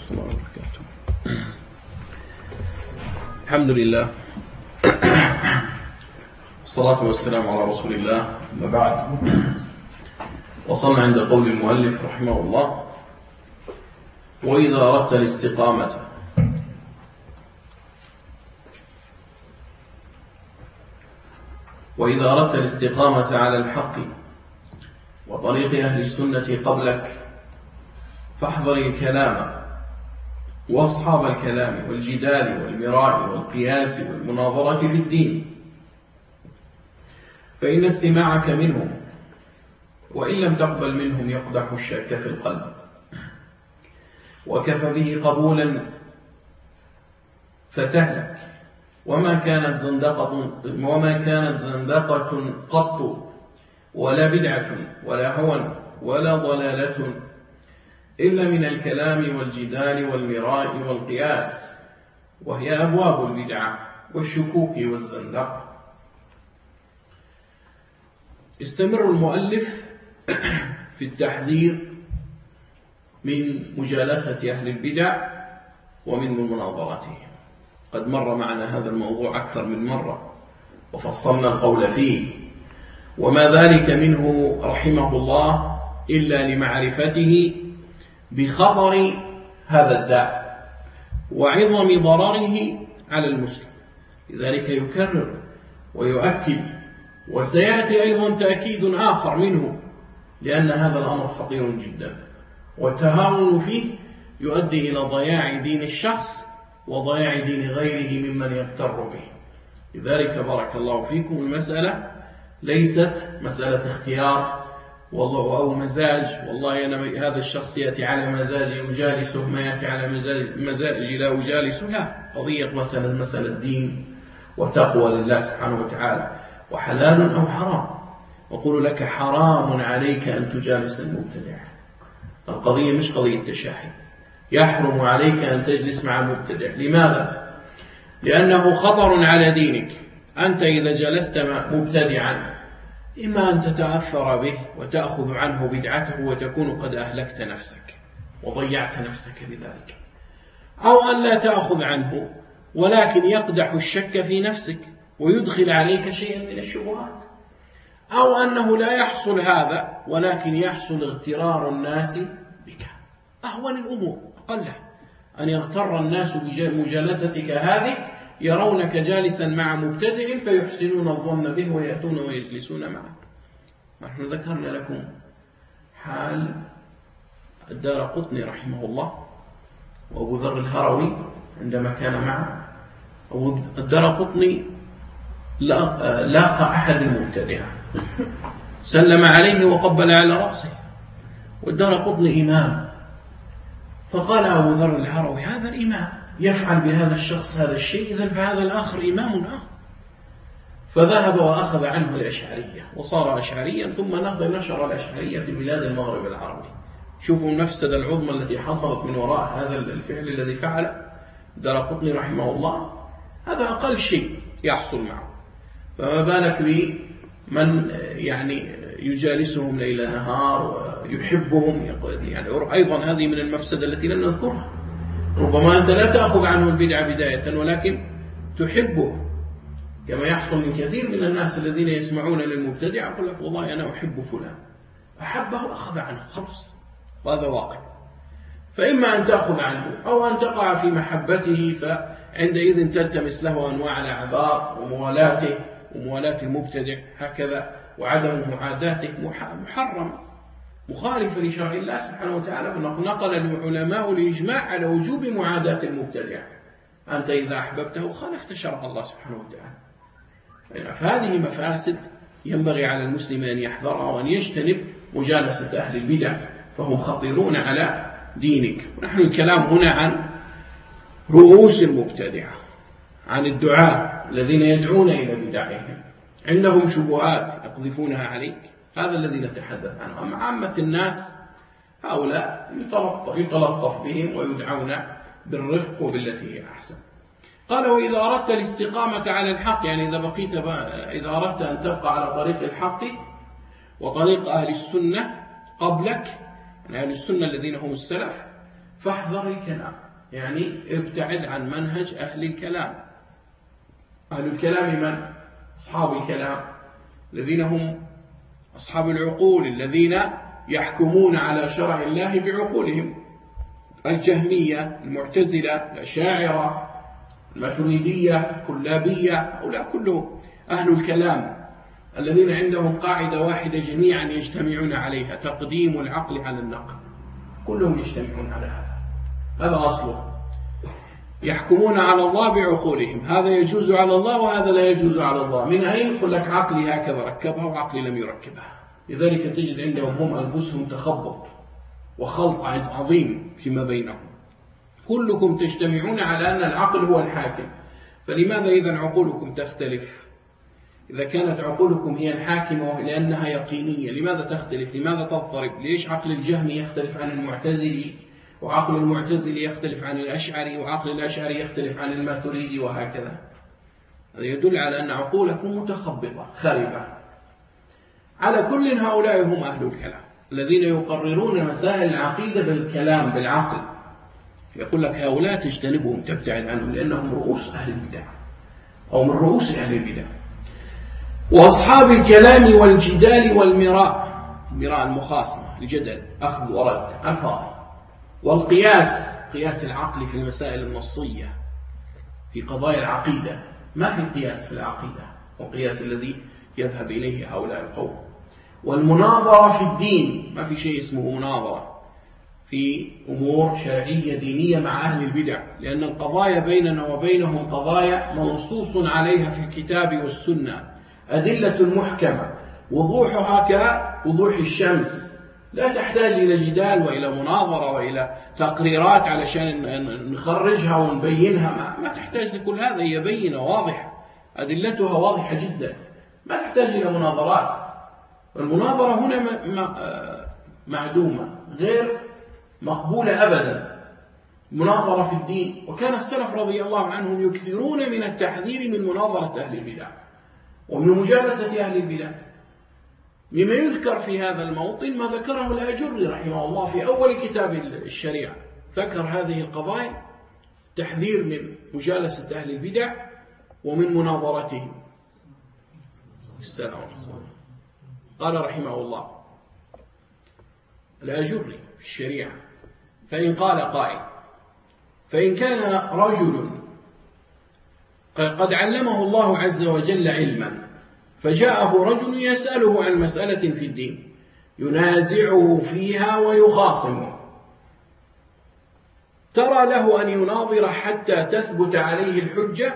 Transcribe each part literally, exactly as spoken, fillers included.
الله وبركاته. الحمد لله والصلاة والسلام على رسول الله. أما بعد، وصلنا عند قول المؤلف رحمه الله: وإذا أردت الاستقامة وإذا أردت الاستقامة على الحق وطريق أهل السنة قبلك فاحذر الكلام وأصحاب الكلام والجدال والمراء والقياس والمناظرة في الدين، فإن استماعك منهم وإن لم تقبل منهم يقدح الشك في القلب، وكفى به قبولا فتهلك. وما كانت زندقة وما كانت زندقة قط ولا بدعة ولا هوى ولا ضلالة إلا من الكلام والجدال والمراء والقياس، وهي أبواب البدعة والشكوك والزندقة. استمر المؤلف في التحذير من مجالسة أهل البدع ومن مناظراتهم. قد مر معنا هذا الموضوع أكثر من مرة وفصلنا القول فيه، وما ذلك منه رحمه الله إلا لمعرفته بخطر هذا الداء وعظم ضرره على المسلم، لذلك يكرر ويؤكد. وسيأتي أيضا تأكيد آخر منه، لأن هذا الأمر خطير جدا، والتهاون فيه يؤدي إلى ضياع دين الشخص وضياع دين غيره ممن يغتر به. لذلك بارك الله فيكم، المسألة ليست مسألة اختيار والله أو مزاج، والله أنا هذا الشخص يأتي على مزاجي أجالسه، ما يأتي على مزاجي لا أجالسه. لا، قضية مثلا مسألة دين وتقوى لله سبحانه وتعالى، وحلال أو حرام. أقول لك حرام عليك أن تجالس المبتدع. القضية مش قضية تشاحن. يحرم عليك أن تجلس مع المبتدع. لماذا؟ لأنه خطر على دينك. أنت إذا جلست مبتدعا إما أن تتأثر به وتأخذ عنه بدعته وتكون قد أهلكت نفسك وضيعت نفسك بذلك، أو أن لا تأخذ عنه ولكن يقدح الشك في نفسك ويدخل عليك شيئا من الشبهات، أو أنه لا يحصل هذا ولكن يحصل اغترار الناس بك. أهون الأمور أقلها أن يغتر الناس بمجالستك هذه، يرونك جالسا مع مبتدع فيحسنون الظن به ويأتون ويجلسون معه. نحن ذكرنا لكم حال الدارقطني رحمه الله وأبو ذر الهروي عندما كان معه. أبو الدارقطني لاقى أحد المبتدع سلم عليه وقبل على رأسه، والدارقطني إمام، فقال أبو ذر الهروي: هذا الإمام يفعل بهذا الشخص هذا الشيء، إذن فهذا الآخر إمام آخر. فذهب وأخذ عنه الأشعرية وصار أشعريا، ثم نشر الأشعرية في بلاد المغرب العربي. شوفوا المفسدة العظمى التي حصلت من وراء هذا الفعل الذي فعل الدارقطني رحمه الله. هذا أقل شيء يحصل معه، فما بالك بمن يعني يجالسهم ليل نهار ويحبهم. يعني أيضا هذه من المفسدة التي لم نذكرها. ربما أنت لا تأخذ عنه البدعة بداية ولكن تحبه، كما يحصل من كثير من الناس الذين يسمعون للمبتدع يقول لك: والله أنا أحب فلان، أحبه أخذ عنه خلاص، وهذا واقع. فإما أن تأخذ عنه أو أن تقع في محبته، فعندئذ تلتمس له أنواع الأعذار وموالاته وموالاة المبتدع هكذا، وعدم معاداته محرم مخالف لشرع الله سبحانه وتعالى. فنقل العلماء الإجماع على وجوب معاداة المبتدع. أنت إذا أحببته خالفت شرع الله سبحانه وتعالى. فهذه مفاسد ينبغي على المسلم أن يحذرها وأن يجتنب مجالسة أهل البدع، فهم خطيرون على دينك. ونحن الكلام هنا عن رؤوس المبتدعة، عن الدعاة الذين يدعون إلى بدعهم، عندهم شبهات يقذفونها عليك، هذا الذي نتحدث عنه. أما عامة الناس هؤلاء يتلطف بهم ويدعون بالرفق وبالتي هي أحسن. قال: وإذا أردت الاستقامة على الحق، يعني إذا بقيت إذا أردت أن تبقى على طريق الحق وطريق أهل السنة قبلك، يعني أهل السنة الذين هم السلف، فاحذر الكلام، يعني ابتعد عن منهج أهل الكلام. أهل الكلام من؟ أصحاب الكلام الذين هم أصحاب العقول، الذين يحكمون على شرع الله بعقولهم. الجهمية، المعتزلة، الأشاعرة، الماتريدية، الكلابية، هؤلاء كلهم أهل الكلام الذين عندهم قاعدة واحدة جميعا يجتمعون عليها: تقديم العقل على النقل. كلهم يجتمعون على هذا، هذا أصله. يحكمون على الله بعقولهم، هذا يجوز على الله وهذا لا يجوز على الله. من أين؟ يقول لك عقلي هكذا ركبها وعقلي لم يركبها. لذلك تجد عندهم هم أنفسهم تخبط وخلط عظيم فيما بينهم. كلكم تجتمعون على أن العقل هو الحاكم، فلماذا إذن عقولكم تختلف؟ إذا كانت عقولكم هي الحاكمة لأنها يقينية، لماذا تختلف؟ لماذا تضطرب؟ ليش عقل الجهمي يختلف عن المعتزلي، وعقل المعتزلي يختلف عن الأشعري، وعقل الأشعري يختلف عن الماتريدي، وهكذا؟ هذا يدل على أن عقولكم متخبطة خربة. على كل هؤلاء هم أهل الكلام الذين يقررون مسائل العقيدة بالكلام بالعقل. يقول لك هؤلاء تجتنبهم، تبتعد عنهم، لأنهم رؤوس أهل البدع أو من رؤوس أهل البدع. وأصحاب الكلام والجدال والمراء، مراء المخاصمة، الجدل، أخذ ورد عن فاضي. والقياس، قياس العقل في المسائل النصية في قضايا العقيدة. ما في قياس في العقيدة، والقياس الذي يذهب إليه هؤلاء القوم. والمناظرة في الدين، ما في شيء اسمه مناظرة في أمور شرعية دينية مع أهل البدع، لأن القضايا بيننا وبينهم قضايا منصوص عليها في الكتاب والسنة، أدلة محكمة وضوحها كوضوح الشمس، لا تحتاج إلى جدال وإلى مناظرة وإلى تقريرات علشان نخرجها ونبينها. ما, ما تحتاج لكل هذا، هي بينة واضحة، أدلتها واضحة جدا، ما تحتاج إلى مناظرات. المناظرة هنا معدومة، غير مقبولة أبدا. مناظرة في الدين، وكان السلف رضي الله عنهم يكثرون من التحذير من مناظرة أهل البدع ومن مجالسة أهل البدع. مما يذكر في هذا الموطن ما ذكره الآجري رحمه الله في أول كتاب الشريعة، ذكر هذه القضايا: تحذير من مجالسة أهل البدع ومن مناظرتهم. السلام عليكم. قال رحمه الله الآجري في الشريعة: فإن قال قائل: فإن كان رجل قد علمه الله عز وجل علما، فجاءه رجل يسأله عن مسألة في الدين، ينازعه فيها ويخاصمه، ترى له أن يناظر حتى تثبت عليه الحجة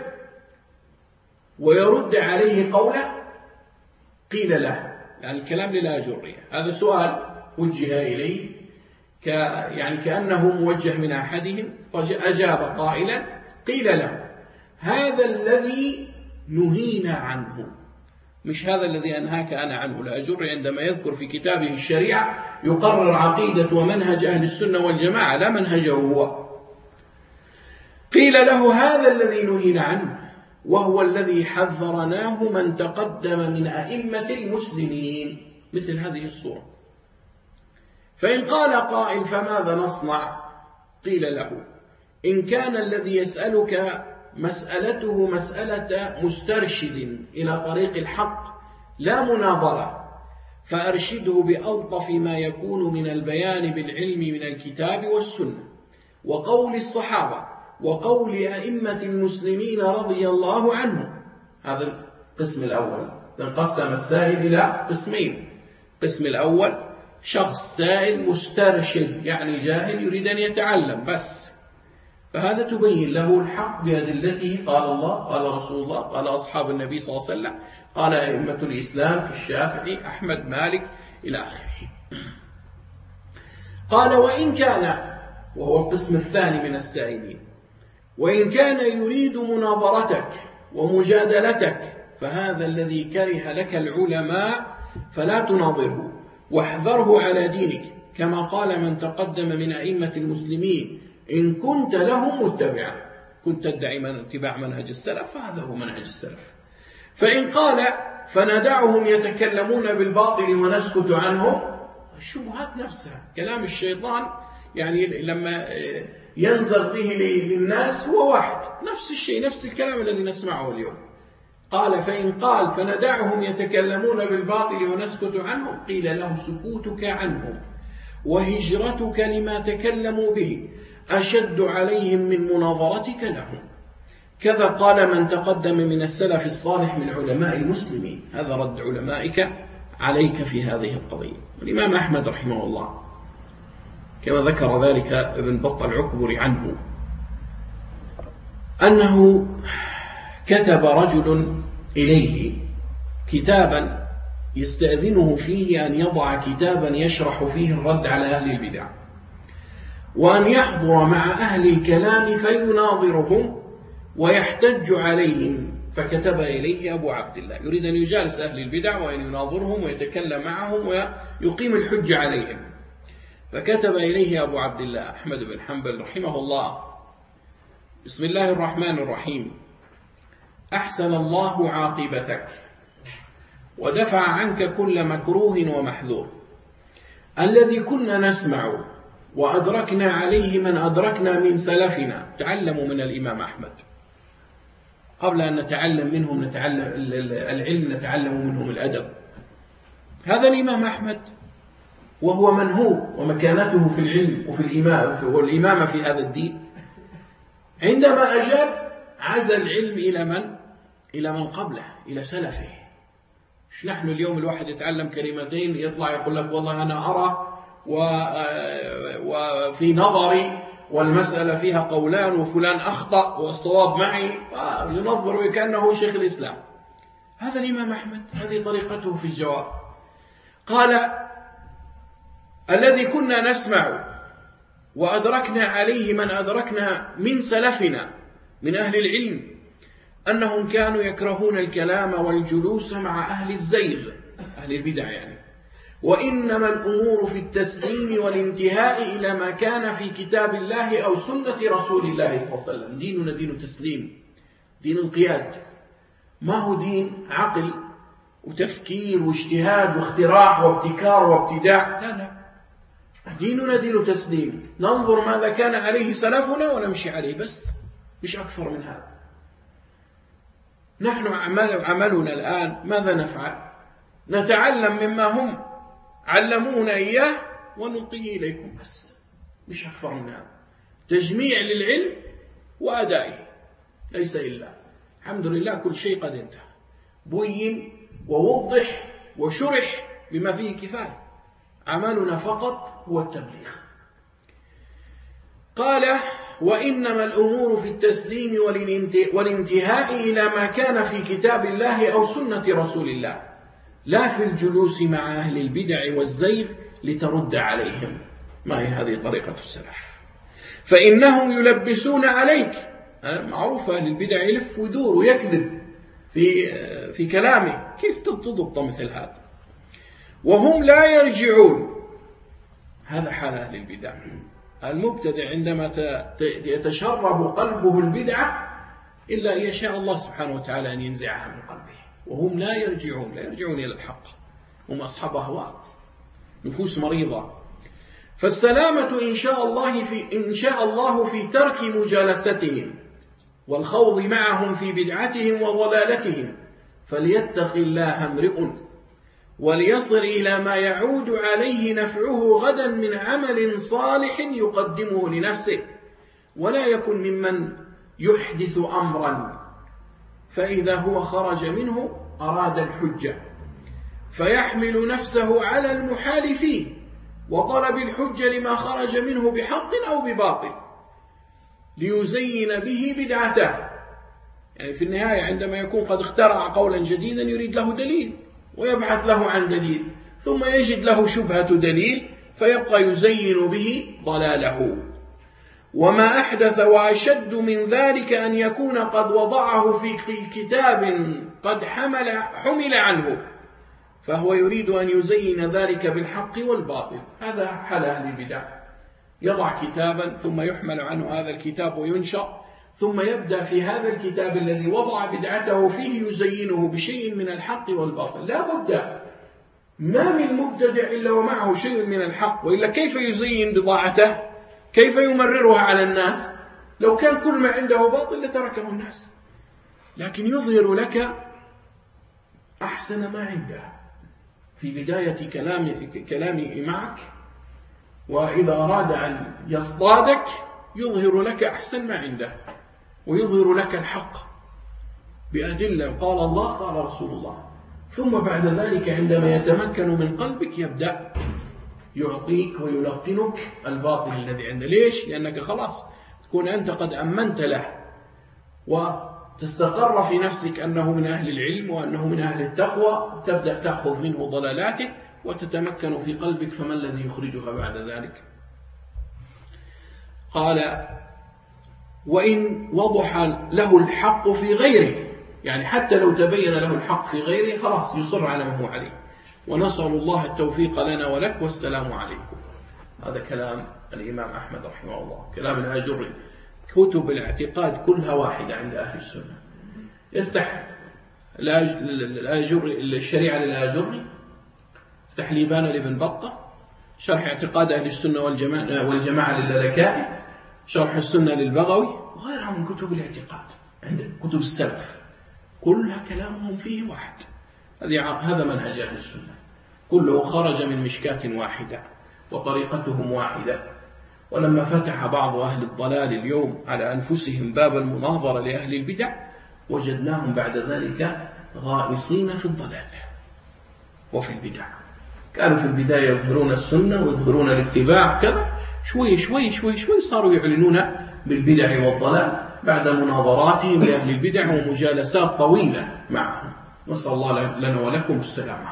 ويرد عليه قوله؟ قيل له، يعني الكلام للآجري، هذا سؤال وجه إليه ك يعني كأنه موجه من أحدهم، فأجاب قائلا: قيل له: هذا الذي نهينا عنه، مش هذا الذي أنهاك أنا عنه. الآجري عندما يذكر في كتابه الشريعة يقرر عقيدة ومنهج أهل السنة والجماعة، لا منهجه هو. قيل له: هذا الذي نهينا عنه، وهو الذي حذرناه من تقدم من أئمة المسلمين، مثل هذه الصورة. فإن قال قائل: فماذا نصنع؟ قيل له: إن كان الذي يسألك مسألته مسألة مسترشد إلى طريق الحق لا مناظرة، فأرشده بألطف ما يكون من البيان بالعلم من الكتاب والسنة وقول الصحابة وقول أئمة المسلمين رضي الله عنهم. هذا القسم الأول. انقسم السائل إلى قسمين: القسم الأول شخص سائل مسترشد، يعني جاهل يريد أن يتعلم بس، فهذا تبين له الحق بأدلته، قال الله، قال رسول الله، قال أصحاب النبي صلى الله عليه وسلم، قال أئمة الإسلام كالشافعي، أحمد، مالك، إلى آخره. قال: وإن كان، وهو القسم الثاني من السائلين، وإن كان يريد مناظرتك ومجادلتك، فهذا الذي كره لك العلماء، فلا تناظره واحذره على دينك، كما قال من تقدم من أئمة المسلمين: إن كنت لهم متبعا، كنت تدعي من اتباع منهج السلف، فهذا هو منهج السلف. فإن قال: فندعهم يتكلمون بالباطل ونسكت عنهم، الشبهات نفسها، كلام الشيطان يعني لما ينزغ به للناس هو واحد، نفس الشيء، نفس الكلام الذي نسمعه اليوم. قال فإن قال فندعهم يتكلمون بالباطل ونسكت عنهم، قيل له سكوتك عنهم وهجرتك لما تكلموا به أشد عليهم من مناظرتك لهم. كذا قال من تقدم من السلف الصالح من علماء المسلمين. هذا رد علمائك عليك في هذه القضية. الإمام أحمد رحمه الله كما ذكر ذلك ابن بطة العكبري عنه أنه كتب رجل إليه كتابا يستأذنه فيه أن يضع كتابا يشرح فيه الرد على أهل البدع، وأن يحضر مع أهل الكلام فيناظرهم ويحتج عليهم. فكتب إليه أبو عبد الله يريد أن يجالس أهل البدع وأن يناظرهم ويتكلم معهم ويقيم الحج عليهم. فكتب إليه أبو عبد الله أحمد بن حنبل رحمه الله: بسم الله الرحمن الرحيم، أحسن الله عاقبتك ودفع عنك كل مكروه ومحذور. الذي كنا نسمع وأدركنا عليه من أدركنا من سلفنا. تعلموا من الإمام أحمد، قبل أن نتعلم منهم نتعلم العلم، نتعلم منهم الأدب. هذا الإمام أحمد وهو منهوب ومكانته في العلم وفي الإمامة والإمامة في هذا الدين، عندما أجاب عزى العلم إلى من؟ إلى من قبله، إلى سلفه. مش نحن اليوم الواحد يتعلم كلمتين يطلع يقول لك والله أنا أرى وفي نظري والمسألة فيها قولان وفلان أخطأ والصواب معي، ينظر كأنه شيخ الإسلام. هذا الإمام أحمد، هذه طريقته في الجواب. قال: الذي كنا نسمع وأدركنا عليه من أدركنا من سلفنا من أهل العلم أنهم كانوا يكرهون الكلام والجلوس مع أهل الزيغ، أهل البدع يعني، وإنما الأمور في التسليم والانتهاء إلى ما كان في كتاب الله أو سنة رسول الله صلى الله عليه وسلم. ديننا دين تسليم، دين انقياد، ما هو دين عقل وتفكير واجتهاد واختراع وابتكار وابتداع. لا لا، ديننا دين تسليم، ننظر ماذا كان عليه سلفنا ونمشي عليه بس، مش أكثر من هذا. نحن عمل عملنا الآن ماذا نفعل؟ نتعلم مما هم علمونا إياه ونلقيه إليكم بس، مش أكثر من هذا. تجميع للعلم وأدائه، ليس إلا. الحمد لله كل شيء قد انتهى، بين ووضح وشرح بما فيه كفاية. عملنا فقط هو التبليغ. قال: وإنما الأمور في التسليم والانتهاء إلى ما كان في كتاب الله أو سنة رسول الله، لا في الجلوس مع أهل البدع والزيغ لترد عليهم. ما هي هذه طريقة السلف؟ فإنهم يلبسون عليك. معروف أهل البدع يلف ويدور ويكذب في في كلامه، كيف تضبط مثل هذا؟ وهم لا يرجعون. هذا حال أهل البدع. المبتدع عندما يتشرب قلبه البدعة إلا أن يشاء الله سبحانه وتعالى أن ينزعها من قلبه، وهم لا يرجعون، لا يرجعون إلى الحق، هم أصحاب أهواء، نفوس مريضة. فالسلامة إن شاء الله في إن شاء الله في ترك مجالستهم والخوض معهم في بدعتهم وضلالتهم، فليتق الله امرئ وليصل إلى ما يعود عليه نفعه غدا من عمل صالح يقدمه لنفسه، ولا يكن ممن يحدث أمرا فإذا هو خرج منه أراد الحجة فيحمل نفسه على المحالفين وطلب الحجة لما خرج منه بحق أو بباطل ليزين به بدعته. يعني في النهاية عندما يكون قد اخترع قولا جديدا يريد له دليل ويبحث له عن دليل، ثم يجد له شبهة دليل فيبقى يزين به ضلاله. وما أحدث وأشد من ذلك أن يكون قد وضعه في كتاب قد حمل, حمل عنه، فهو يريد أن يزين ذلك بالحق والباطل. هذا حال أهل البدع، يضع كتابا ثم يحمل عنه هذا الكتاب وينشر، ثم يبدأ في هذا الكتاب الذي وضع بدعته فيه يزينه بشيء من الحق والباطل. لا بد، ما من مبتدع إلا ومعه شيء من الحق، وإلا كيف يزين بضاعته كيف يمررها على الناس؟ لو كان كل ما عنده باطل لتركه الناس، لكن يظهر لك أحسن ما عنده في بداية كلامه كلامه معك، وإذا أراد أن يصطادك يظهر لك أحسن ما عنده، ويظهر لك الحق بأدلة قال الله قال رسول الله. ثم بعد ذلك عندما يتمكن من قلبك يبدأ يعطيك ويلقنك الباطل الذي عنده. ليش؟ لأنك خلاص تكون أنت قد أمنت له، وتستقر في نفسك أنه من أهل العلم وأنه من أهل التقوى، تبدأ تأخذ منه ضلالاته وتتمكن في قلبك. فما الذي يخرجها بعد ذلك؟ قال: وإن وضح له الحق في غيره، يعني حتى لو تبين له الحق في غيره خلاص يصر على ما هو عليه. ونسأل الله التوفيق لنا ولك، والسلام عليكم. هذا كلام الإمام أحمد رحمه الله، كلام الآجري. كتب الاعتقاد كلها واحدة عند أهل السنة. افتح الآجري الشريعة للآجري، افتح ليبان لابن بطة، شرح اعتقاد أهل السنة والجماعة, والجماعة للالكائي، شرح السنة للبغوي، وغيرها من كتب الاعتقاد عند كتب السلف، كلها كلامهم فيه واحد. هذا منهج أهل السنة، كله خرج من مشكاة واحدة وطريقتهم واحدة. ولما فتح بعض أهل الضلال اليوم على أنفسهم باب المناظرة لأهل البدع، وجدناهم بعد ذلك غائصين في الضلال وفي البدع. كانوا في البداية يظهرون السنة ويظهرون الاتباع كذا، شوي شوي شوي شوي صاروا يعلنون بالبدع والضلال بعد مناظراتهم لأهل البدع ومجالسات طويلة معهم. نسأل الله لنا ولكم السلامة.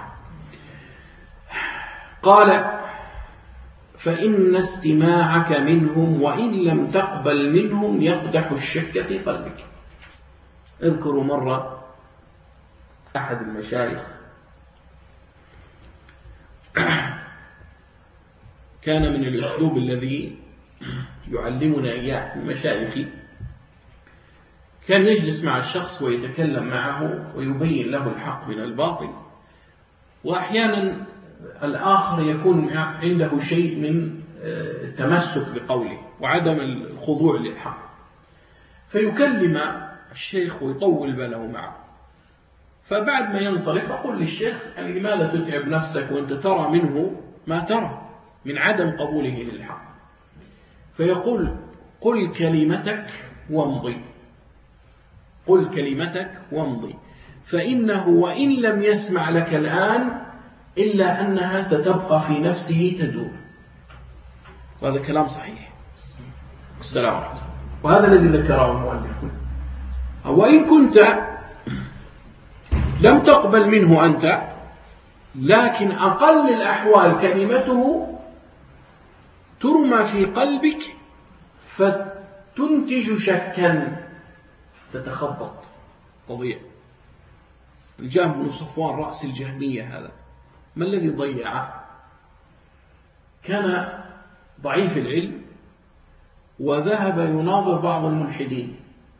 قال: فإن استماعك منهم وإن لم تقبل منهم يقدح الشك في قلبك. اذكروا مرة أحد المشايخ كان من الأسلوب الذي يعلمنا إياه المشايخ، كان يجلس مع الشخص ويتكلم معه ويبين له الحق من الباطل، وأحيانا الآخر يكون عنده شيء من التمسك بقوله وعدم الخضوع للحق، فيكلم الشيخ ويطول باله معه. فبعد ما ينصرف أقول للشيخ: يعني لماذا تتعب نفسك وأنت ترى منه ما ترى من عدم قبوله للحق؟ فيقول: قل كلمتك وامضي، قل كلمتك وامضي، فإنه وإن لم يسمع لك الآن إلا أنها ستبقى في نفسه تدور. وهذا كلام صحيح. السلام عليكم. وهذا الذي ذكره المؤلف. وإن كنت لم تقبل منه أنت، لكن أقل الأحوال كلمته ترمى في قلبك فتنتج شكا، تتخبط تضيع. الجهم بن صفوان رأس الجهمية هذا ما الذي ضيعه؟ كان ضعيف العلم وذهب يناظر بعض الملحدين،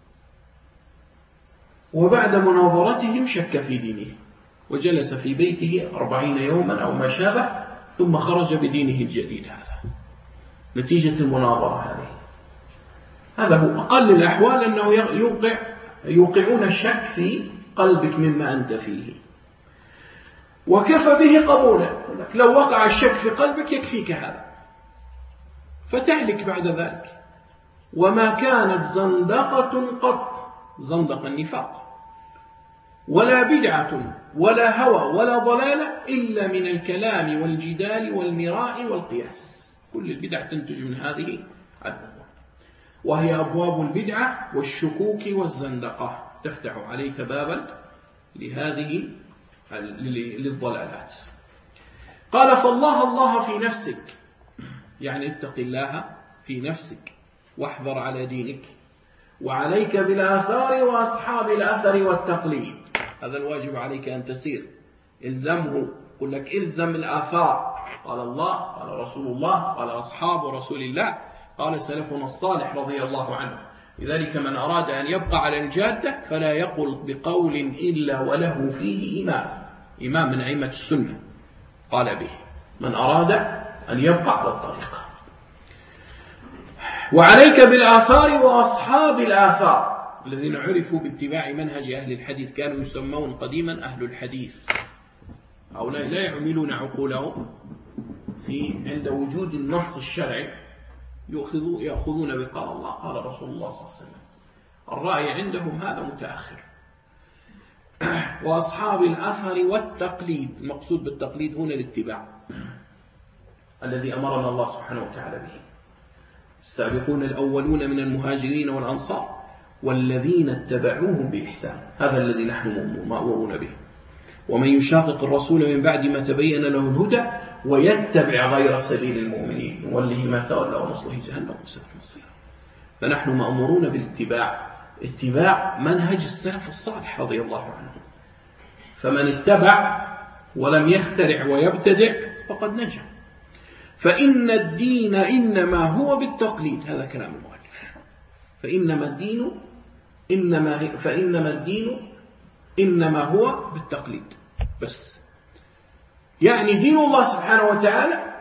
وبعد مناظرتهم شك في دينه وجلس في بيته أربعين يوما أو ما شابه، ثم خرج بدينه الجديد. هذا نتيجة المناظرة هذه. هذا هو أقل الأحوال، أنه يوقع يوقعون الشك في قلبك مما أنت فيه، وكفى به قبولا. لو وقع الشك في قلبك يكفيك هذا، فتهلك بعد ذلك. وما كانت زندقة قط، زندق النفاق، ولا بدعة ولا هوى ولا ضلالة إلا من الكلام والجدال والمراء والقياس. كل البدع تنتج من هذه الأبواب، وهي أبواب البدعة والشكوك والزندقة، تفتح عليك بابا لهذه للضلالات. قال: فالله الله في نفسك، يعني اتق الله في نفسك واحذر على دينك، وعليك بالآثار وأصحاب الأثر والتقليد. هذا الواجب عليك أن تسير، إلزمه. يقول لك إلزم الآثار، قال الله، قال رسول الله، قال أصحاب رسول الله، قال سلفنا الصالح رضي الله عنه. لذلك من أراد أن يبقى على الجادة فلا يقل بقول إلا وله فيه إمام، إمام من أئمة السنة قال به، من أراد أن يبقى على الطريقة. وعليك بالآثار وأصحاب الآثار الذين عرفوا باتباع منهج أهل الحديث، كانوا يسمون قديما أهل الحديث. هؤلاء لا يعملون عقولهم في عند وجود النص الشرعي، يأخذون يأخذون بقال الله قال رسول الله صلى الله عليه وسلم. الرأي عندهم هذا متأخر. وأصحاب الأثر والتقليد، المقصود بالتقليد هنا الاتباع الذي أمرنا الله سبحانه وتعالى به. السابقون الأولون من المهاجرين والأنصار والذين اتبعوهم بإحسان، هذا الذي نحن مأمورون به. ومن يشاقق الرسول من بعد ما تبين له الهدى ويتبع غير سبيل المؤمنين نوله ما تولى ونصله جهنم وساءت مصيرا. فنحن مأمورون بالاتباع، اتباع منهج السلف الصالح رضي الله عنهم. فمن اتبع ولم يخترع ويبتدع فقد نجا. فإن الدين إنما هو بالتقليد، هذا كلام المؤلف. فإنما الدين إنما فإنما الدين إنما هو بالتقليد بس. يعني دين الله سبحانه وتعالى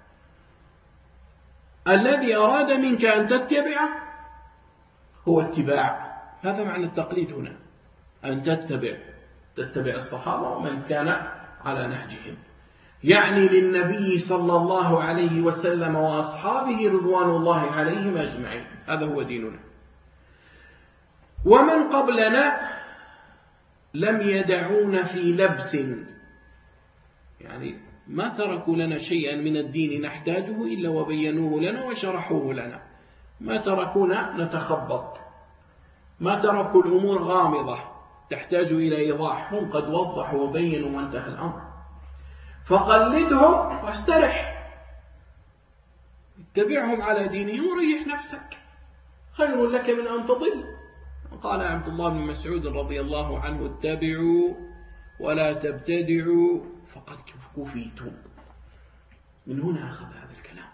الذي أراد منك أن تتبعه هو اتباع، هذا معنى التقليد هنا، أن تتبع تتبع الصحابة ومن كان على نهجهم. يعني للنبي صلى الله عليه وسلم وأصحابه رضوان الله عليهم أجمعين، هذا هو ديننا. ومن قبلنا لم يدعون في لبس، يعني ما تركوا لنا شيئا من الدين نحتاجه إلا وبينوه لنا وشرحوه لنا، ما تركونا نتخبط، ما تركوا الأمور غامضة تحتاج إلى إيضاح، هم قد وضحوا وبينوا وانتهى الأمر. فقلدهم واسترح، اتبعهم على دينهم وريح نفسك، خير لك من أن تضل. قال عبد الله بن مسعود رضي الله عنه: اتبعوا ولا تبتدعوا فقد كفيتم. من هنا أخذ هذا الكلام،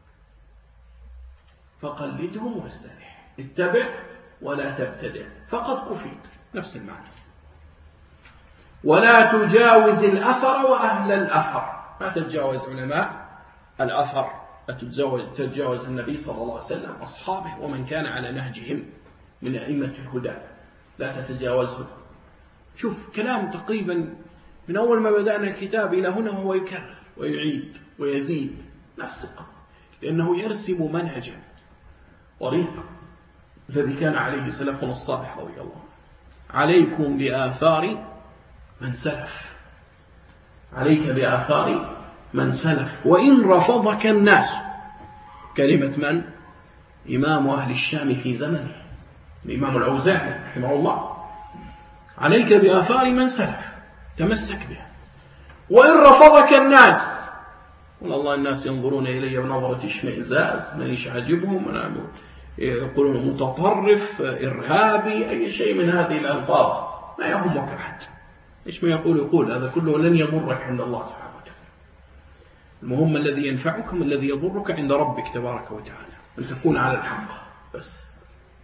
فقلدهم واسترح، اتبع ولا تبتدع فقد كفيت، نفس المعنى. ولا تجاوز الأثر وأهل الأثر، ما تتجاوز علماء الأثر، لا تتجاوز النبي صلى الله عليه وسلم أصحابه ومن كان على نهجهم من أئمة الهدى، لا تتجاوزه. شوف كلام تقريبا من أول ما بدأنا الكتاب إلى هنا هو يكرر ويعيد ويزيد نفس القضية، لأنه يرسم منهجا طريقا الذي كان عليه سلفنا الصالح رضي الله عنه. عليكم بآثار من سلف، عليك بآثار من سلف وإن رفضك الناس. كلمة من؟ إمام أهل الشام في زمنه الإمام الأوزاعي رحمه الله. عليك بآثار من سلف، تمسك بها وإن رفضك الناس. والله الناس ينظرون إلي بنظرة اشمئزاز، مانيش عاجبهم، أنا يقولون متطرف، إرهابي، أي شيء من هذه الألفاظ، ما يهمك أحد، إيش ما يقول يقول، هذا كله لن يضرك عند الله سبحانه وتعالى. المهم الذي ينفعك من الذي يضرك عند ربك تبارك وتعالى، أن تكون على الحق بس.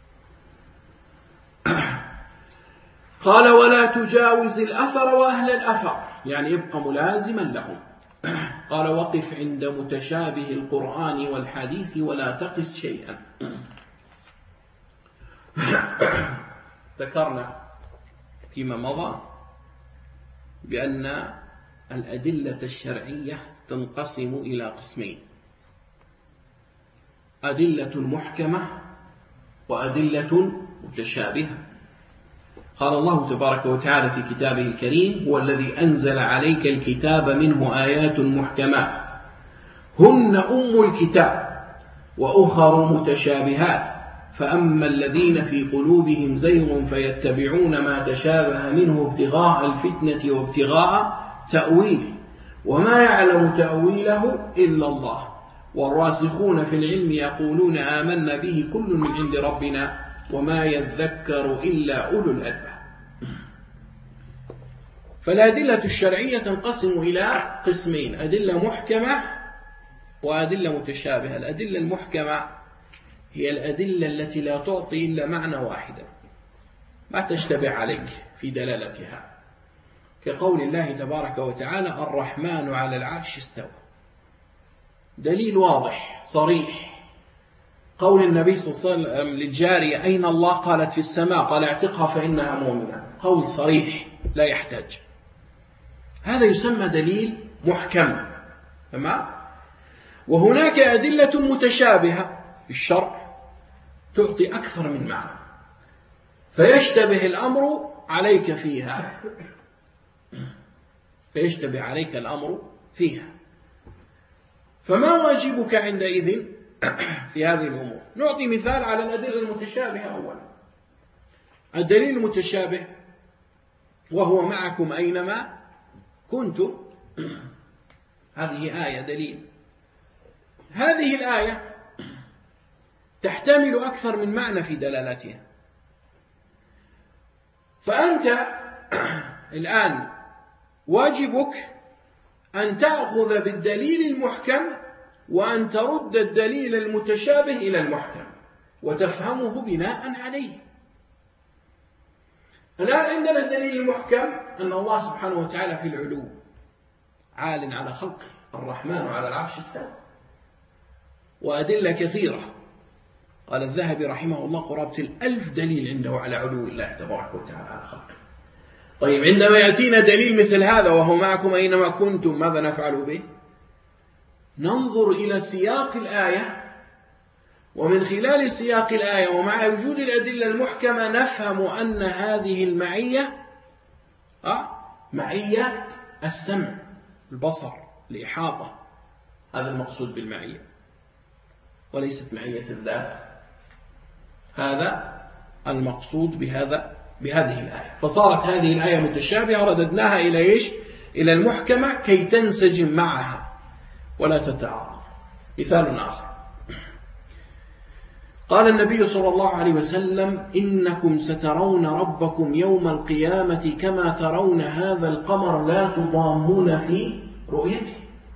قال: ولا تجاوز الأثر وأهل الأثر، يعني يبقى ملازما لهم. قال: وقف عند متشابه القرآن والحديث ولا تقس شيئا. ذكرنا فيما مضى بأن الأدلة الشرعية تنقسم إلى قسمين: أدلة محكمة وأدلة متشابهة. قال الله تبارك وتعالى في كتابه الكريم: هو الذي أنزل عليك الكتاب منه آيات محكمات هن أم الكتاب وأخر متشابهات فأما الذين في قلوبهم زيغ فيتبعون ما تشابه منه ابتغاء الفتنة وابتغاء تأويله وما يعلم تأويله إلا الله والراسخون في العلم يقولون آمنا به كل من عند ربنا وما يذكر إلا أولو الألباب. فالأدلة الشرعية تنقسم إلى قسمين: أدلة محكمة وأدلة متشابهة. الأدلة المحكمة هي الأدلة التي لا تعطي إلا معنى واحدا، ما تشتبه عليك في دلالتها، كقول الله تبارك وتعالى: الرحمن على العرش استوى، دليل واضح صريح قول النبي صلى الله عليه وسلم للجارية أين الله؟ قالت في السماء، قال اعتقها فإنها مؤمنة. قول صريح لا يحتاج. هذا يسمى دليل محكم. تمام؟ وهناك أدلة متشابهة في الشرع تعطي أكثر من معنى، فيشتبه الأمر عليك فيها فيشتبه عليك الأمر فيها فما واجبك عندئذ في هذه الأمور؟ نعطي مثال على الأدلة المتشابهة. أولا الدليل المتشابه وهو معكم أينما كنتم، هذه آية دليل. هذه الآية تحتمل أكثر من معنى في دلالتها، فأنت الآن واجبك أن تأخذ بالدليل المحكم وأن ترد الدليل المتشابه إلى المحكم وتفهمه بناء عليه. الآن عندنا الدليل المحكم أن الله سبحانه وتعالى في العلو عال على خلقه، الرحمن على العرش استوى، وأدلة كثيرة. قال الذهبي رحمه الله قرابة الألف دليل عنده على علو الله تبارك وتعالى على خلقه. طيب عندما يأتينا دليل مثل هذا وهو معكم أينما كنتم، ماذا نفعل به؟ ننظر إلى سياق الآية، ومن خلال سياق الآية ومع وجود الأدلة المحكمة نفهم أن هذه المعية أه؟ معية السمع، البصر، الإحاطة، هذا المقصود بالمعية، وليست معية الذات. هذا المقصود بهذا بهذه الآية. فصارت هذه الآية متشابهة، رددناها إلى إيش؟ إلى المحكمة كي تنسجم معها ولا تتعارض. مثال آخر، قال النبي صلى الله عليه وسلم إنكم سترون ربكم يوم القيامة كما ترون هذا القمر لا تضامون في رؤيته.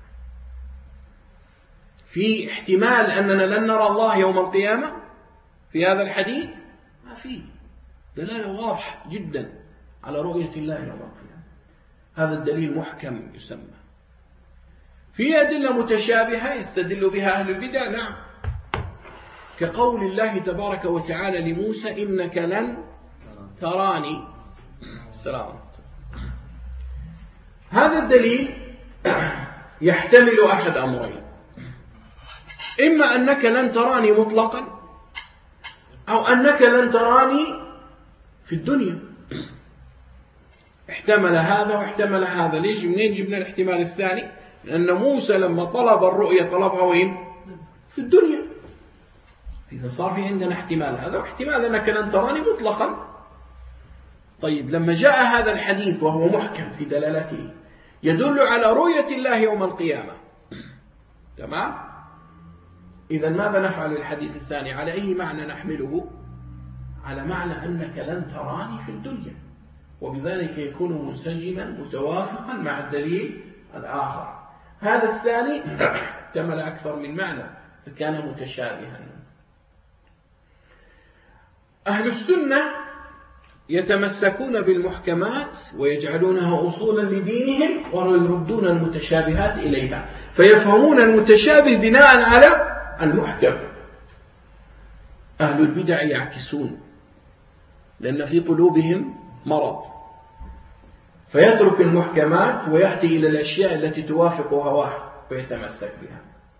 في احتمال أننا لن نرى الله يوم القيامة في هذا الحديث؟ ما فيه، دلالة واضحة جدا على رؤية الله يوم القيامة. هذا الدليل محكم يسمى. في أدلة متشابهة يستدل بها أهل البدع، نعم، كقول الله تبارك وتعالى لموسى إنك لن تراني. السلام. هذا الدليل يحتمل أحد أمرين، إما أنك لن تراني مطلقا، أو أنك لن تراني في الدنيا. احتمل هذا واحتمل هذا. ليش؟ منين جبنا الاحتمال الثاني؟ لأن موسى لما طلب الرؤية طلبها وين؟ في الدنيا. إذا صار في عندنا احتمال هذا واحتمال أنك لن تراني مطلقا. طيب لما جاء هذا الحديث وهو محكم في دلالته يدل على رؤية الله يوم القيامة، تمام؟ إذا ماذا نفعل الحديث الثاني؟ على أي معنى نحمله؟ على معنى أنك لن تراني في الدنيا، وبذلك يكون منسجما متوافقا مع الدليل الآخر. هذا الثاني احتمل أكثر من معنى فكان متشابها. أهل السنة يتمسكون بالمحكمات ويجعلونها أصولا لدينهم ويردون المتشابهات إليها، فيفهمون المتشابه بناء على المحكم. أهل البدع يعكسون، لأن في قلوبهم مرض، فيترك المحكمات ويأتي إلى الأشياء التي توافق هواه ويتمسك بها.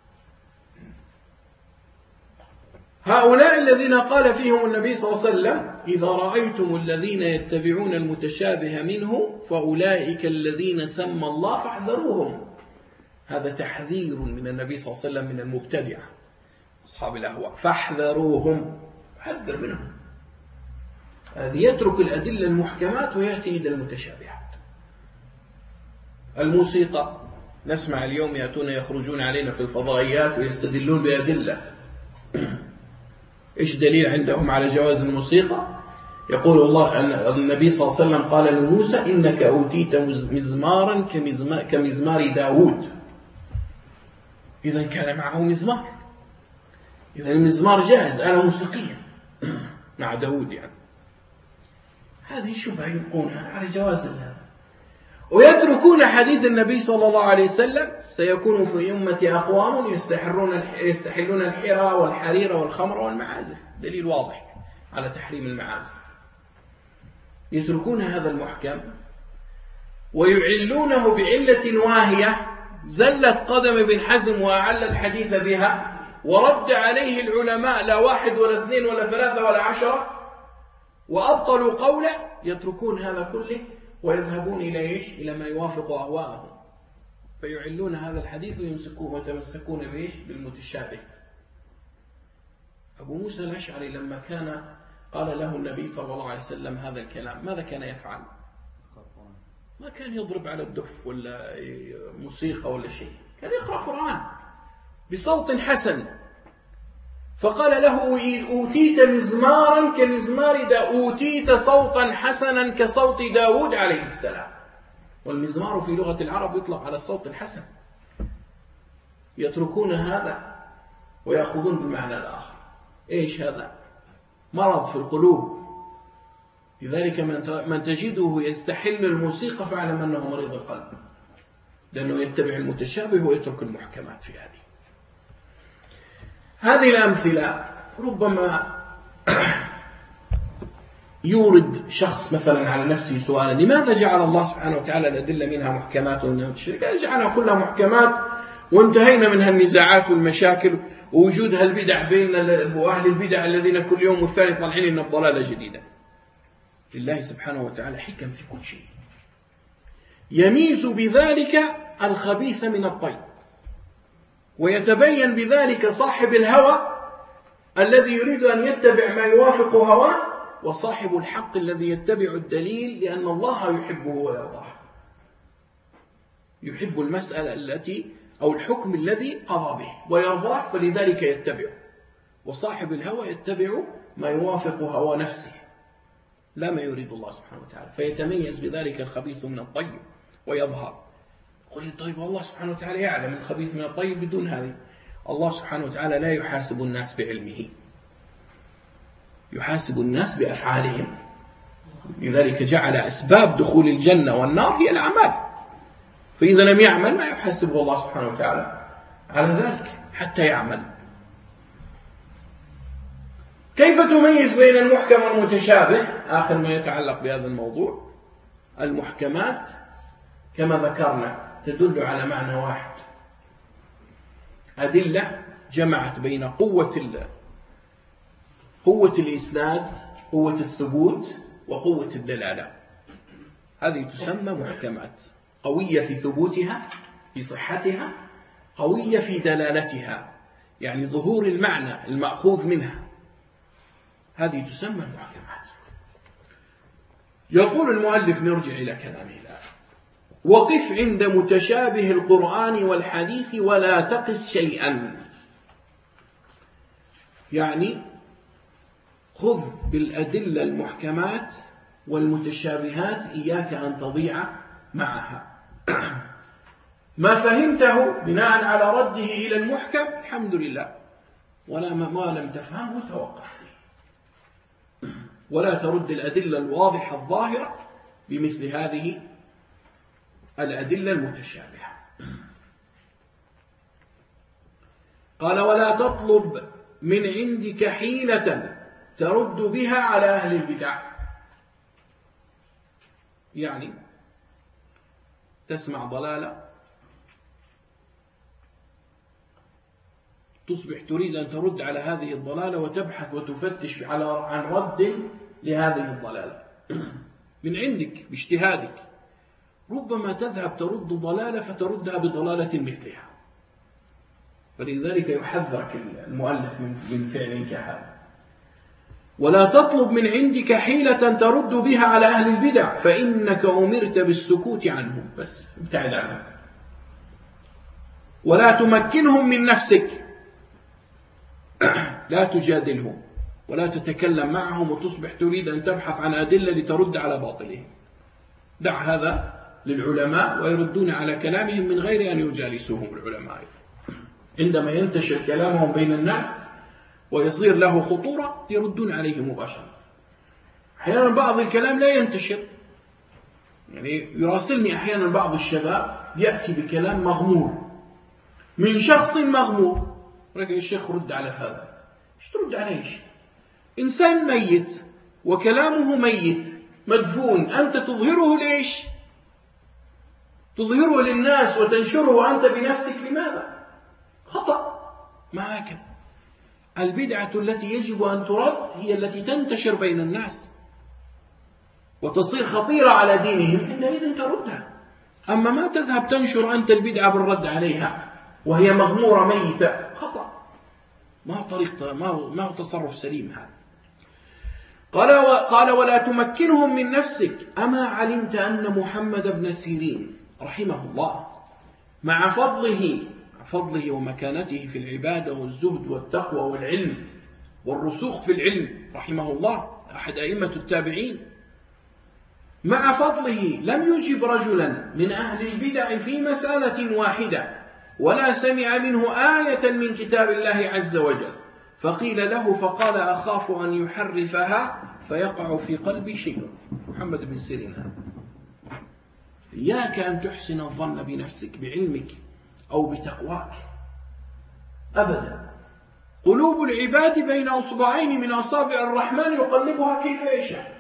هؤلاء الذين قال فيهم النبي صلى الله عليه وسلم إذا رأيتم الذين يتبعون المتشابه منه فأولئك الذين سمى الله فاحذروهم. هذا تحذير من النبي صلى الله عليه وسلم من المبتدعة أصحاب الأهواء، فاحذروهم، حذر منهم. هذه يترك الأدلة المحكمات ويأتي إلى المتشابهات. الموسيقى نسمع اليوم يأتون يخرجون علينا في الفضائيات ويستدلون بأدلة. إيش دليل عندهم على جواز الموسيقى؟ يقول الله أن النبي صلى الله عليه وسلم قال لموسى إنك أوتيت مزمارا كمزمار داود. إذا كان معه مزمار، إذا المزمار جاهز، أنا موسيقيا مع داود. يعني هذه شبهة يلقونها على جواز هذا. ويتركون حديث النبي صلى الله عليه وسلم سيكون في أمتي أقوام يستحرون يستحلون الحرى والحرير والخمر والمعازف، دليل واضح على تحريم المعازف. يتركون هذا المحكم ويعلونه بعلة واهية زلت قدم ابن حزم وأعل الحديث بها ورد عليه العلماء لا واحد ولا اثنين ولا ثلاثة ولا عشرة وأبطلوا قوله، يتركون هذا كله ويذهبون إلى إيش؟ إلى ما يوافق أهواءهم، فيعلون هذا الحديث ويمسكوه ويتمسكون بإيش؟ بالمتشابه. أبو موسى الأشعري لما كان قال له النبي صلى الله عليه وسلم هذا الكلام ماذا كان يفعل؟ ما كان يضرب على الدف ولا موسيقى ولا شيء، كان يقرأ قرآن بصوت حسن. فقال له أوتيت مزمارا كمزمار دا أوتيت صوتا حسنا كصوت داود عليه السلام. والمزمار في لغة العرب يطلق على الصوت الحسن. يتركون هذا ويأخذون بالمعنى الآخر. إيش هذا؟ مرض في القلوب. لذلك من تجده يستحل الموسيقى فاعلم أنه مريض القلب، لأنه يتبع المتشابه ويترك المحكمات في هذه. هذه الأمثلة ربما يورد شخص مثلا على نفسه سؤالا: لماذا جعل الله سبحانه وتعالى الأدلة منها محكمات ومنها متشابهات؟ جعلها كلها محكمات وانتهينا منها النزاعات والمشاكل ووجود هالبدع بين أهل البدع الذين كل يوم والثاني طالعين لنا بضلالة جديدة. لله سبحانه وتعالى حكم في كل شيء، يميز بذلك الخبيث من الطيب، ويتبين بذلك صاحب الهوى الذي يريد أن يتبع ما يوافق هواه، وصاحب الحق الذي يتبع الدليل لأن الله يحبه ويرضاه، يحب المسألة التي أو الحكم الذي قضى به ويرضاه فلذلك يتبعه. وصاحب الهوى يتبع ما يوافق هوى نفسه لا ما يريد الله سبحانه وتعالى، فيتميز بذلك الخبيث من الطيب ويظهر. قل طيب الله سبحانه وتعالى يعلم الخبيث من الطيب بدون هذه. الله سبحانه وتعالى لا يحاسب الناس بعلمه، يحاسب الناس بأفعالهم. لذلك جعل أسباب دخول الجنة والنار هي الأعمال، فإذا لم يعمل ما يحاسبه الله سبحانه وتعالى على ذلك حتى يعمل. كيف تميز بين المحكم والمتشابه؟ آخر ما يتعلق بهذا الموضوع، المحكمات كما ذكرنا تدل على معنى واحد، أدلة جمعت بين قوة قوة الإسناد، قوة الثبوت، وقوة الدلالة. هذه تسمى محكمات، قوية في ثبوتها في صحتها، قوية في دلالتها يعني ظهور المعنى المأخوذ منها، هذه تسمى المحكمات. يقول المؤلف نرجع إلى كلامه الآن: وقف عند متشابه القرآن والحديث ولا تقس شيئا، يعني خذ بالأدلة المحكمات والمتشابهات إياك أن تضيع معها. ما فهمته بناء على رده إلى المحكم الحمد لله، ولا ما لم تفهمه توقف فيه، ولا ترد الأدلة الواضحة الظاهرة بمثل هذه الأدلة المتشابهة. قال: ولا تطلب من عندك حيلة ترد بها على أهل البدع، يعني تسمع ضلالة تصبح تريد أن ترد على هذه الضلالة وتبحث وتفتش على عن رد لهذه الضلالة من عندك باجتهادك، ربما تذهب ترد ضلالة فتردها بضلالة مثلها. فلذلك يحذرك المؤلف من فعل كهذا. ولا تطلب من عندك حيلة ترد بها على أهل البدع فإنك أمرت بالسكوت عنهم، بس ابتعد عنهم. ولا تمكنهم من نفسك، لا تجادلهم ولا تتكلم معهم وتصبح تريد أن تبحث عن أدلة لترد على باطلهم. دع هذا للعلماء ويردون على كلامهم من غير أن يجالسوهم العلماء. عندما ينتشر كلامهم بين الناس ويصير له خطورة يردون عليه مباشرة. أحيانا بعض الكلام لا ينتشر يعني يراسلني أحيانا بعض الشباب يأتي بكلام مغمور من شخص مغمور، لكن الشيخ رد على هذا. ايش ترد عليه؟ ايش؟ إنسان ميت وكلامه ميت مدفون، أنت تظهره ليش؟ تظهره للناس وتنشره وأنت بنفسك، لماذا؟ خطأ. ما هكذا. البدعة التي يجب أن ترد هي التي تنتشر بين الناس وتصير خطيرة على دينهم، حينئذ تردها. أما ما تذهب تنشر أنت البدعة بالرد عليها وهي مغمورة ميتة، خطأ. ما هو طريق، ما هو, ما هو تصرف سليم هذا. قال, قال ولا تمكنهم من نفسك، أما علمت أن محمد بن سيرين رحمه الله مع فضله فضله ومكانته في العبادة والزهد والتقوى والعلم والرسوخ في العلم رحمه الله، أحد أئمة التابعين، مع فضله لم يجب رجلا من أهل البدع في مسألة واحدة ولا سمع منه آية من كتاب الله عز وجل، فقيل له فقال أخاف أن يحرفها فيقع في قلبي شيء. محمد بن سيرين هذا. إياك أن تحسن الظن بنفسك بعلمك أو بتقواك أبدا. قلوب العباد بين أصبعين من أصابع الرحمن يقلبها كيف يشاء،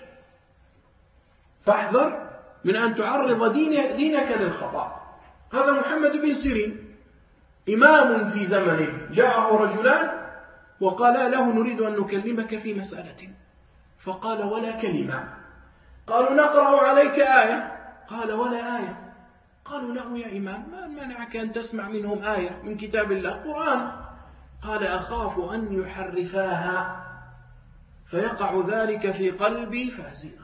فاحذر من أن تعرض دين دينك للخطأ. هذا محمد بن سيرين إمام في زمنه، جاءه رجلان وقالا له نريد أن نكلمك في مسألة، فقال ولا كلمة. قالوا نقرأ عليك آية، قال ولا آية. قالوا له يا إمام ما منعك أن تسمع منهم آية من كتاب الله قرآن؟ قال أخاف أن يحرفاها فيقع ذلك في قلبي فأزيغ.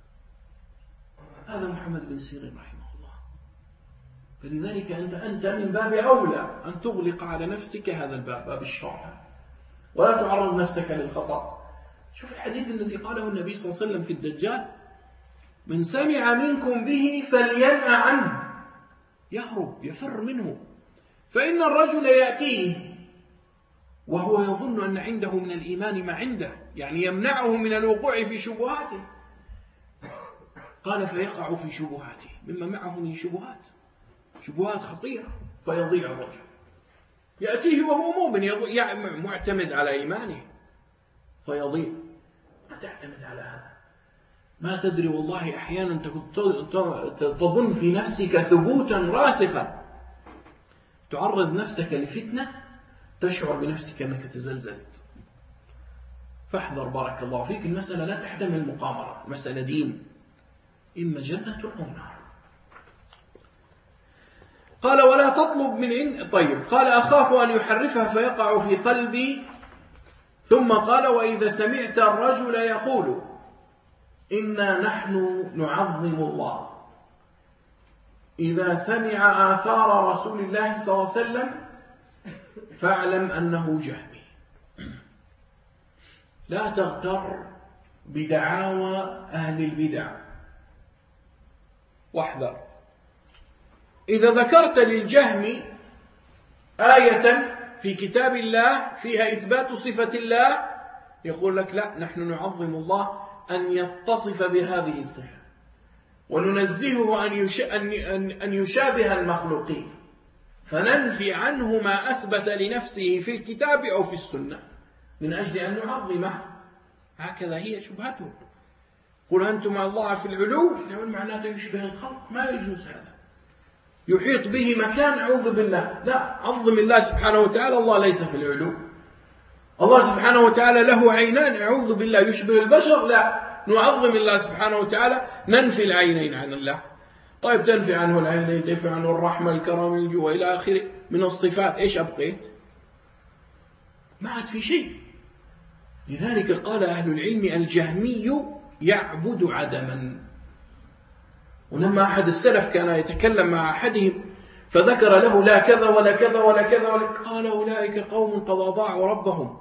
هذا محمد بن سيرين رحمه الله. فلذلك أنت, أنت من باب أولى أن تغلق على نفسك هذا الباب، باب الشرع، ولا تعرض نفسك للخطأ. شوف الحديث الذي قاله النبي صلى الله عليه وسلم في الدجال: من سمع منكم به فلينأ عنه، يهرب يفر منه، فإن الرجل يأتيه وهو يظن أن عنده من الإيمان ما عنده، يعني يمنعه من الوقوع في شبهاته. قال فيقع في شبهاته، مما معه من شبهات، شبهات خطيرة، فيضيع الرجل. يأتيه وهو مؤمن معتمد على إيمانه فيضيع. ما تعتمد على هذا، ما تدري والله. أحيانا تظن في نفسك ثبوتا راسخا، تعرض نفسك لفتنة تشعر بنفسك أنك تزلزلت. فاحذر بارك الله فيك. المسألة لا تحتمل مقامرة، مسألة دين، إما جنة أو نار. قال ولا تطلب من عند طيب قال أخاف أن يحرفها فيقع في قلبي. ثم قال وإذا سمعت الرجل يقول إنا نحن نعظم الله، إذا سمع آثار رسول الله صلى الله عليه وسلم فاعلم أنه جهمي. لا تغتر بدعاوى أهل البدع، واحذر. إذا ذكرت للجهم آية في كتاب الله فيها إثبات صفة الله، يقول لك لا، نحن نعظم الله أن يتصف بهذه الصفة، وننزهه أن يشابه المخلوقين، فننفي عنه ما أثبت لنفسه في الكتاب أو في السنة من أجل أن نعظمه. هكذا هي شبهته. قل أنتم الله في العلو، معناته يشبه الخلق، ما يجوز هذا. يحيط به مكان، أعوذ بالله. لا، عظم الله سبحانه وتعالى. الله ليس في العلو. الله سبحانه وتعالى له عينان، أعوذ بالله. يشبه البشر؟ لا، نعظم الله سبحانه وتعالى، ننفي العينين عن الله. طيب تنفي عنه العينين، تنفي عنه الرحمة، الكرم، الجوع إلى آخره من الصفات، إيش أبقيت؟ ما عاد في شيء. لذلك قال أهل العلم الجهمي يعبد عدما. ولما أحد السلف كان يتكلم مع أحدهم فذكر له لا كذا ولا كذا ولا كذا ولا، قال أولئك قوم قد أضاعوا ربهم.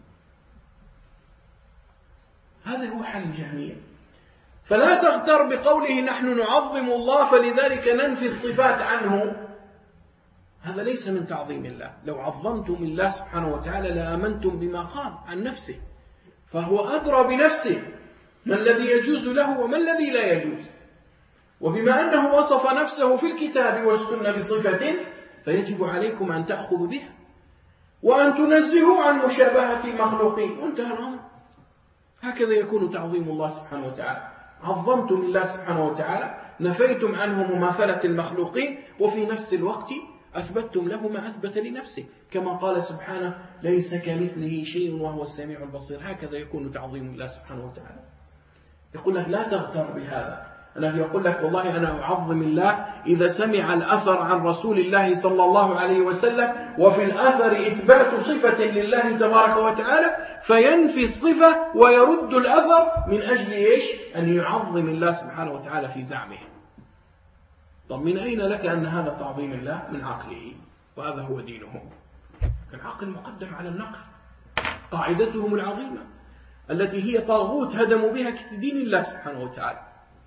هذا هو حال الجهمية. فلا تغتر بقوله نحن نعظم الله فلذلك ننفي الصفات عنه، هذا ليس من تعظيم الله. لو عظمتم الله سبحانه وتعالى لآمنتم بما قال عن نفسه، فهو أدرى بنفسه ما الذي يجوز له وما الذي لا يجوز. وبما أنه وصف نفسه في الكتاب والسنة بصفة فيجب عليكم أن تأخذوا بها وأن تنزهوا عن مشابهة المخلوقين، وانتهى الأمر. هكذا يكون تعظيم الله سبحانه وتعالى. عظمتم الله سبحانه وتعالى، نفيتم عنه مماثلة المخلوقين، وفي نفس الوقت أثبتتم له ما أثبت لنفسه، كما قال سبحانه ليس كمثله شيء وهو السميع البصير. هكذا يكون تعظيم الله سبحانه وتعالى. يقول لك لا تغتر بهذا، أنا يقول لك والله أنا أعظم الله إذا سمع الأثر عن رسول الله صلى الله عليه وسلم وفي الأثر إثبات صفة لله تبارك وتعالى فينفي الصفة ويرد الأثر من أجل إيش؟ أن يعظم الله سبحانه وتعالى في زعمه. طب من أين لك أن هذا تعظيم الله؟ من عقله، وهذا هو دينهم. العقل مقدم على النقل، قاعدتهم العظيمة التي هي طاغوت هدموا بها دين الله سبحانه وتعالى.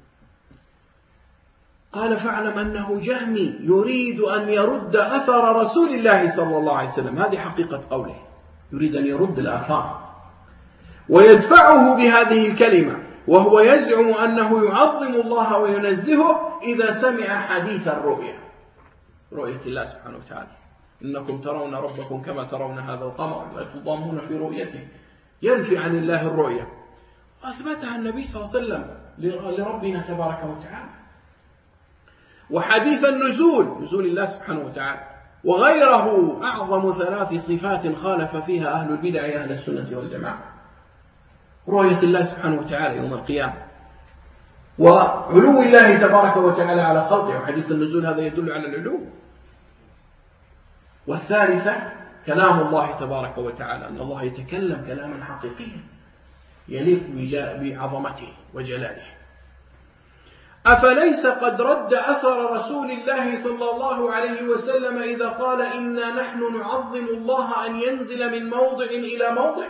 قال فاعلم أنه جهمي يريد أن يرد أثر رسول الله صلى الله عليه وسلم، هذه حقيقة قوله، يريد أن يرد الآثار ويدفعه بهذه الكلمة، وهو يزعم أنه يعظم الله وينزهه إذا سمع حديث الرؤيا، رؤية الله سبحانه وتعالى. إنكم ترون ربكم كما ترون هذا القمر لا تضامون في رؤيته، ينفي عن الله الرؤيا، أثبتها النبي صلى الله عليه وسلم لربنا تبارك وتعالى. وحديث النزول، نزول الله سبحانه وتعالى، وغيره أعظم ثلاث صفات خالف فيها أهل البدع أهل السنة والجماعة. رؤية الله سبحانه وتعالى يوم القيامة، وعلو الله تبارك وتعالى على خلقه، وحديث النزول هذا يدل على العلو. والثالثة كلام الله تبارك وتعالى، أن الله يتكلم كلاما حقيقيا يليق بعظمته وجلاله. أفليس قد رد أثر رسول الله صلى الله عليه وسلم إذا قال إنا نحن نعظم الله أن ينزل من موضع إلى موضع؟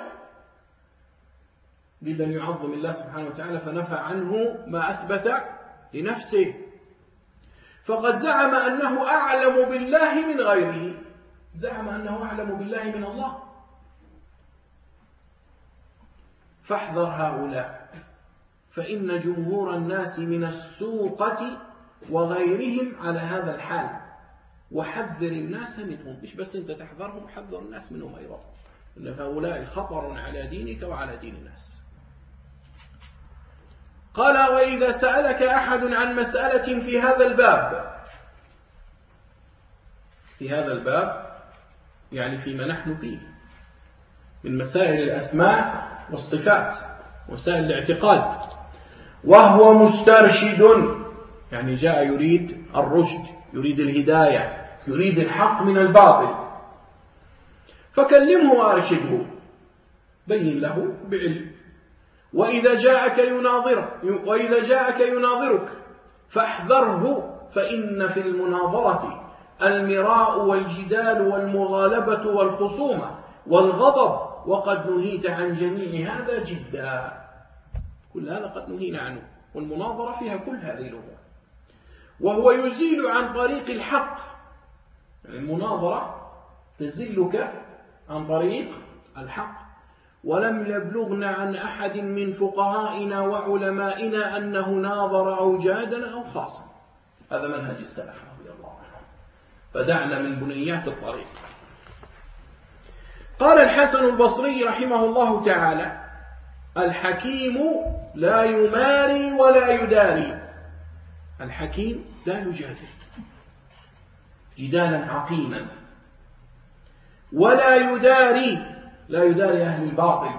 يريد أن يعظم الله سبحانه وتعالى فنفى عنه ما أثبت لنفسه، فقد زعم أنه أعلم بالله من غيره، زعم أنه أعلم بالله من الله. فاحذر هؤلاء، فإن جمهور الناس من السوقة وغيرهم على هذا الحال، وحذر الناس منهم. مش بس أنت تحذرهم، حذر الناس منهم أيضا، إن هؤلاء خطر على دينك وعلى دين الناس. قال وإذا سألك أحد عن مسألة في هذا الباب، في هذا الباب يعني فيما نحن فيه من مسائل الأسماء والصفات، مسائل الاعتقاد، وهو مسترشد، يعني جاء يريد الرشد، يريد الهداية، يريد الحق من الباطل، فكلمه وارشده، بين له بعلم. وإذا جاءك يناظرك وإذا جاءك يناظرك فاحذره، فإن في المناظرة المراء والجدال والمغالبة والخصومة والغضب، وقد نهيت عن جميع هذا جدا. كل هذا قد نهينا عنه، والمناظرة فيها كل هذه الأمور. وهو يزيل عن طريق الحق، يعني المناظرة تزلك عن طريق الحق. ولم يبلغنا عن أحد من فقهائنا وعلمائنا أنه ناظر أو جادل أو خاصم، هذا منهج السلف رضي الله عنهم، فدعنا من بنيات الطريق. قال الحسن البصري رحمه الله تعالى الحكيم لا يماري ولا يداري. الحكيم لا يجادل جدالا عقيما، ولا يداري، لا يداري أهل الباطل،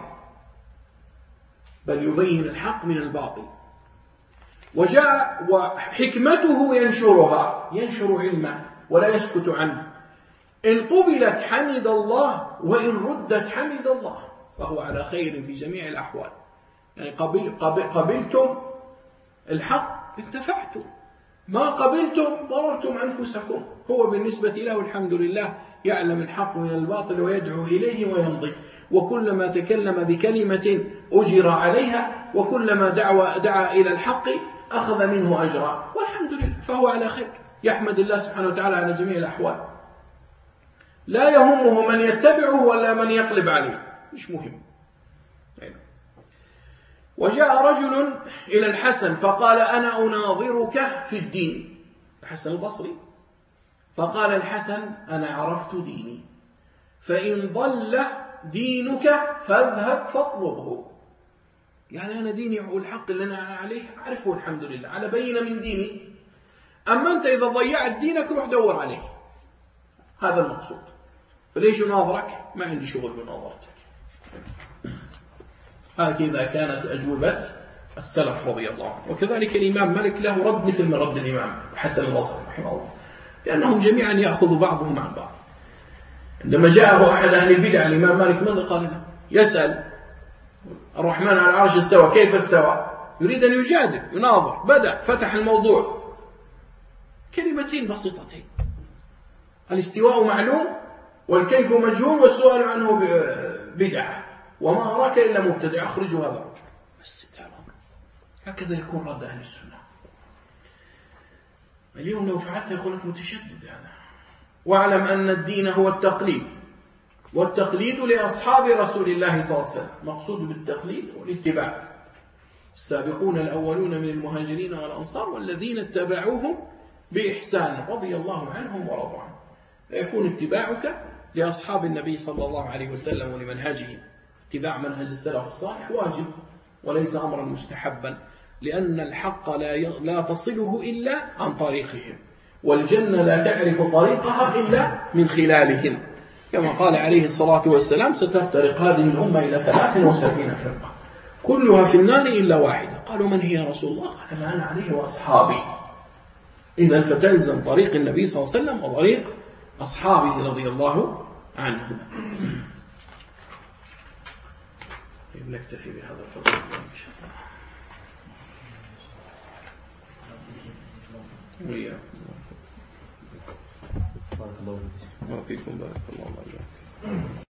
بل يبين الحق من الباطل. وجاء وحكمته ينشرها، ينشر علمه ولا يسكت عنه. إن قبلت حمد الله، وإن ردت حمد الله، فهو على خير في جميع الأحوال. يعني قبل قبل قبلتم الحق انتفعتم، ما قبلتم ضررتم أنفسكم. هو بالنسبة له الحمد لله يعلم الحق من الباطل ويدعو إليه ويمضي، وكلما تكلم بكلمة أجر عليها، وكلما دعوى دعا إلى الحق أخذ منه أجرا، والحمد لله، فهو على خير، يحمد الله سبحانه وتعالى على جميع الأحوال. لا يهمه من يتبعه ولا من يقلب عليه، مش مهم. وجاء رجل إلى الحسن فقال أنا أناظرك في الدين، الحسن البصري، فقال الحسن أنا عرفت ديني، فإن ضل دينك فاذهب فاطلبه. يعني أنا ديني والحق اللي أنا عليه أعرفه الحمد لله على بينة من ديني، أما أنت إذا ضيعت دينك روح دور عليه. هذا المقصود. فليش أناظرك؟ ما عندي شغل بمناظرتك. هكذا كانت أجوبة السلف رضي الله عنه. وكذلك الإمام مالك له رد مثل من رد الإمام حسن البصري رحمه الله، لأنهم جميعا يأخذ بعضهم عن بعض. عندما جاءه أحد أهل البدع الإمام مالك ماذا قال له؟ يسأل الرحمن على العرش استوى، كيف استوى؟ يريد أن يجادل يناظر، بدأ فتح الموضوع كلمتين بسيطتين، الاستواء معلوم والكيف مجهول والسؤال عنه بدعة، وما أراك إلا مبتدع، أخرجوا هذا الرجل. بس هكذا يكون رد أهل السنة. اليوم لو فعلت يقول لك متشدد هذا. واعلم أن الدين هو التقليد، والتقليد لأصحاب رسول الله صلى الله عليه وسلم. مقصود بالتقليد والاتباع. السابقون الأولون من المهاجرين والأنصار والذين اتبعوهم بإحسان رضي الله عنهم ورضوا عنه. فيكون اتباعك لأصحاب النبي صلى الله عليه وسلم ولمنهجهم. اتباع منهج السلف الصالح واجب وليس أمرا مستحبا، لأن الحق لا لا تصله إلا عن طريقهم، والجنة لا تعرف طريقها إلا من خلالهم، كما قال عليه الصلاة والسلام ستفترق هذه الأمة إلى ثلاث وسبعين فرقة كلها في النار إلا واحدة. قالوا من هي يا رسول الله؟ قال ما أنا عليه وأصحابي. إذا فتلزم طريق النبي صلى الله عليه وسلم وطريق أصحابه رضي الله عنهم. نكتفي بهذا القدر إن شاء الله. وياكم. بارك الله فيكم. بارك الله فيكم.